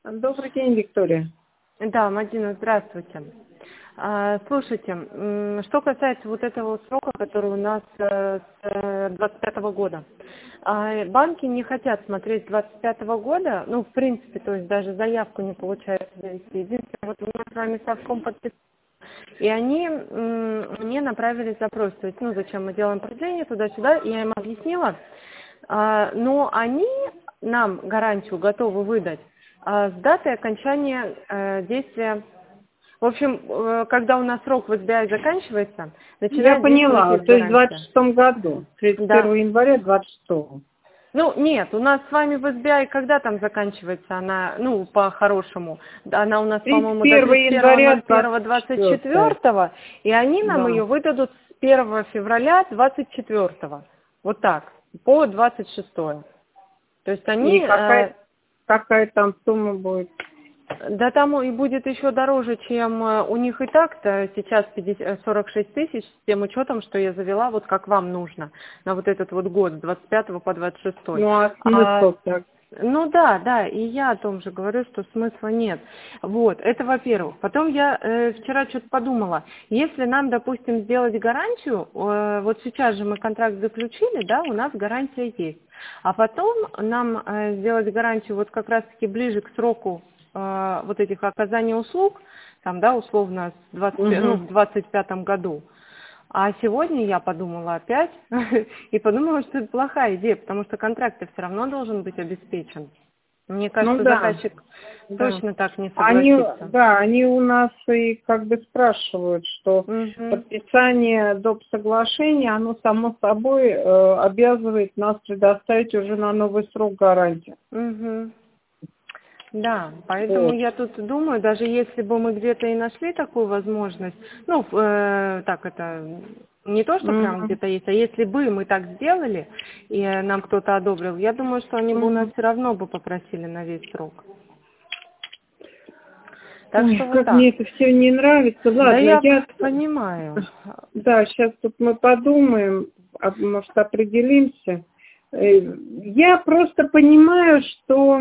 Добрый день, Виктория. Да, Мадина, здравствуйте. Слушайте, что касается вот этого срока, который у нас с 25 года. Банки не хотят смотреть с 25 года, ну, в принципе, то есть даже заявку не получается завести. Единственное, вот мы с вами совком подписали, и они мне направили запрос, то есть, ну, зачем мы делаем продление туда-сюда, и я им объяснила, но они нам гарантию готовы выдать с датой окончания действия. В общем, когда у нас срок в SBI заканчивается, Я начинает поняла, действовать их то есть в гарантия. 26 году, 31 Да. января 26. Ну, нет, у нас с вами в SBI, когда там заканчивается она, ну, по-хорошему? Она у нас, по-моему, до 31 января 24. 31.01.24, и они нам Да. ее выдадут с 1 февраля 24. Вот так, по 26. То есть И они... какая там сумма будет? Да там и будет еще дороже, чем у них и так-то сейчас 46 тысяч, с тем учетом, что я завела, вот как вам нужно, на вот этот вот год, с 25 по 26. Ну, а смысл так? Ну да, и я о том же говорю, что смысла нет. Вот, это во-первых. Потом я вчера что-то подумала, если нам, допустим, сделать гарантию, вот сейчас же мы контракт заключили, да, у нас гарантия есть, а потом нам сделать гарантию вот как раз-таки ближе к сроку вот этих оказания услуг, там, да, условно, в 25 году. А сегодня я подумала опять и подумала, что это плохая идея, потому что контракт все равно должен быть обеспечен. Мне кажется, Ну да. заказчик Да. точно так не Они, согласится. да, они у нас и как бы спрашивают, что подписание доп. Соглашения, оно само собой обязывает нас предоставить уже на новый срок гарантию. Да, поэтому я тут думаю, даже если бы мы где-то и нашли такую возможность, ну, так это, не то, что прям где-то есть, а если бы мы так сделали, и нам кто-то одобрил, я думаю, что они бы у нас все равно бы попросили на весь срок. Так Ой, что вот как так. мне это все не нравится. Ладно, Да я я понимаю. Да, сейчас тут мы подумаем, может, определимся. Я просто понимаю, что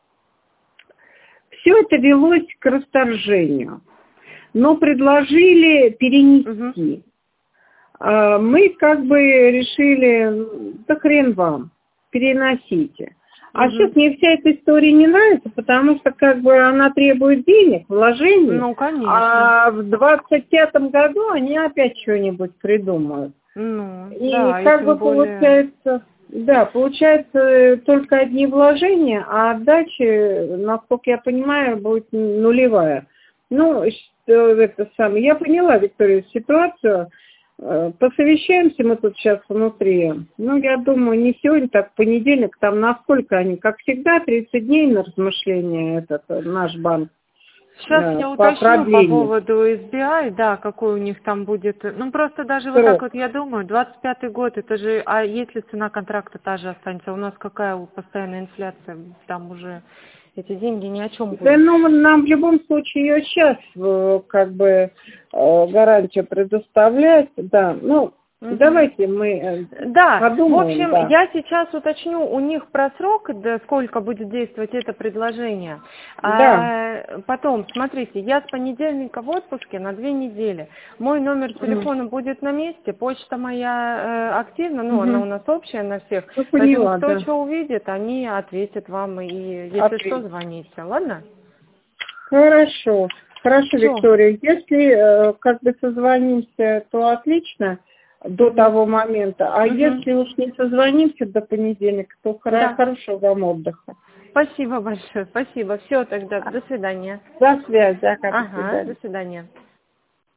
все это велось к расторжению, но предложили перенести. Мы как бы решили, да хрен вам, переносите. А сейчас мне вся эта история не нравится, потому что как бы она требует денег, вложений. Ну, конечно. А в 25-м году они опять что-нибудь придумают. Ну, И да, как и бы тем более... получается только одни вложения, а отдача, насколько я понимаю, будет нулевая. Ну, я поняла, Виктория, ситуацию. Посовещаемся мы тут сейчас внутри. Ну, я думаю, не сегодня, так в понедельник, там насколько они, как всегда, 30 дней на размышление наш банк. Сейчас я уточню по поводу SBI, да, какой у них там будет. Ну, просто даже вот так вот я думаю, 25-й год, это же, а если цена контракта та же останется, у нас какая постоянная инфляция, там уже эти деньги ни о чем будут. Да, ну, нам в любом случае ее сейчас как бы гарантию предоставлять, да, ну, давайте мы подумаем. В общем, я сейчас уточню у них про срок, да, сколько будет действовать это предложение. Потом, смотрите, я с понедельника в отпуске на 2 недели. Мой номер телефона будет на месте, почта моя активна, ну, она у нас общая на всех. Поэтому кто что увидит, они ответят вам, и если что, звоните, ладно? Хорошо, Виктория. Если как бы созвонимся, то отлично. До того момента. А если уж не созвонимся до понедельника, то хорошего вам отдыха. Спасибо большое, спасибо. Все тогда, до свидания. До связи. Ага, до свидания.